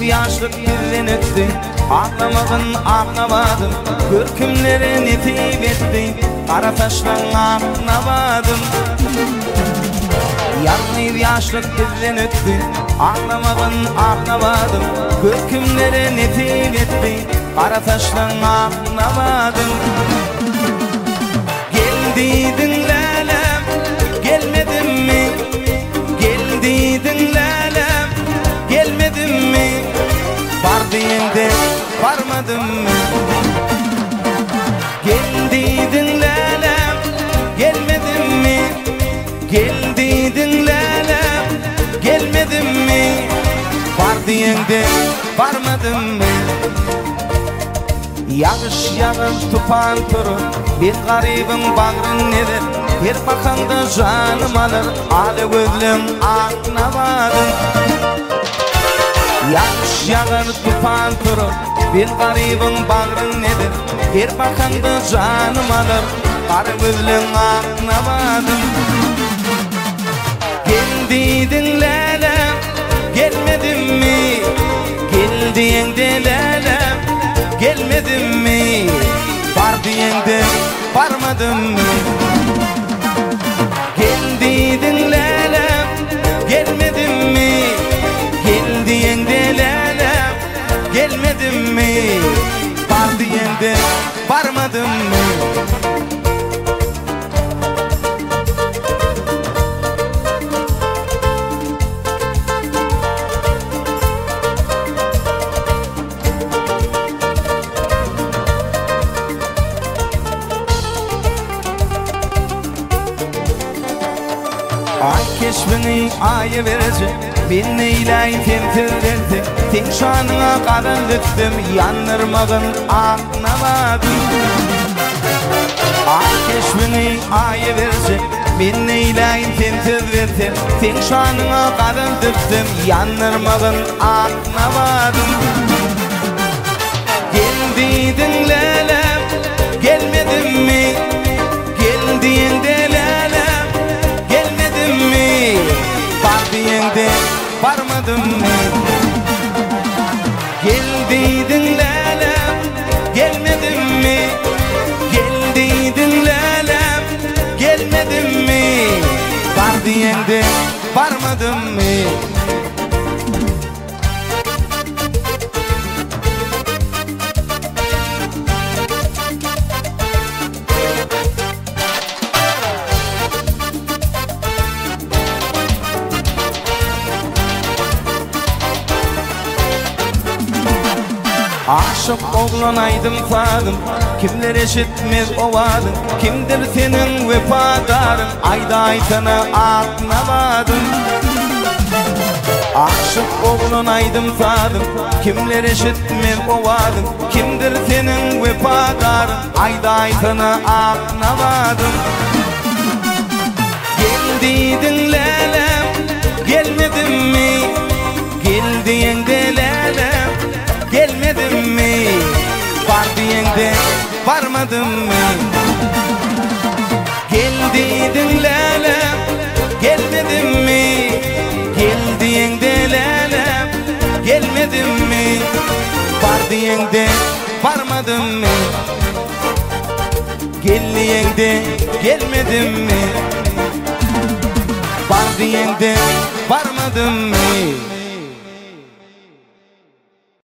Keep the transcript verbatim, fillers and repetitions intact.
bir yaşlık birden öttü, ağlamağın ağlamadım, görkümleri netip etti, kara taşlan ağlamadım. Yanlı bir yaşlık birden öttü, ağlamağın ağlamadım, görkümleri netip etti, kara taşlan ağlamadım. Geldiydin lelem, gelmedin mi? Geldiydin lelem, gelmedin mi? Vardiydin de varmadın mı? Geldiydin lelem, gelmedin mi? Geldiydin lelem, gelmedin mi? Vardiydin de varmadın mı? Yağış yağır tufan turur, bir garibin bağrın nedir? Bir bakanda canım alır, alı gözlüm anlamadın. Yağış yağır tufan turur, bir garibin bağrın nedir? Bir bakanda canım alır, alı gözlüm anlamadın. Geldiydin lelem, gelmedin mi? Geldiydin de lelem, gelmedin mi? Vardiydin de varmadın mı? Geldiydin lelem, gelmedin mi? Geldiydin de lelem, gelmedin mi? Vardiydin de varmadın mı? Ay keşfini ayı verecek, ben neyleyim temtirlerdi, ten şanına kadın düştüm, yanırmağın anlamadım. Ay keşfini ayı verecek, ben neyleyim temtirlerdi, ten şanına kadın düştüm, yanırmağın anlamadım. Geldiydin lelem, gelmedin mi? Geldiydin de lelem, gelmedin mi? Vardiydin de varmadın mı? Geldiydin lelem, gelmedin mi? Geldiydin lelem, gelmedin mi? Vardiydin de varmadın mı? Aşık oğlanaydım sadım, kimler eşitmez ovadım, kimdir senin vefadarın, ayda aytana anlamadım. Aşık oğlanaydım sadım, kimler eşitmez ovadım, kimdir senin vefadarın, ayda aytana anlamadım. Geldiydin lelem, gelmedin mi? Geldiydin de lelem, gelmedin mi? Vardiydin de varmadın mı? Geldiydin lelem, gelmedin mi? Geldiydin de lelem, gelmedin mi? Vardiydin de varmadın mı? Geldiydin de gelmedin mi? Vardiydin de varmadın mı?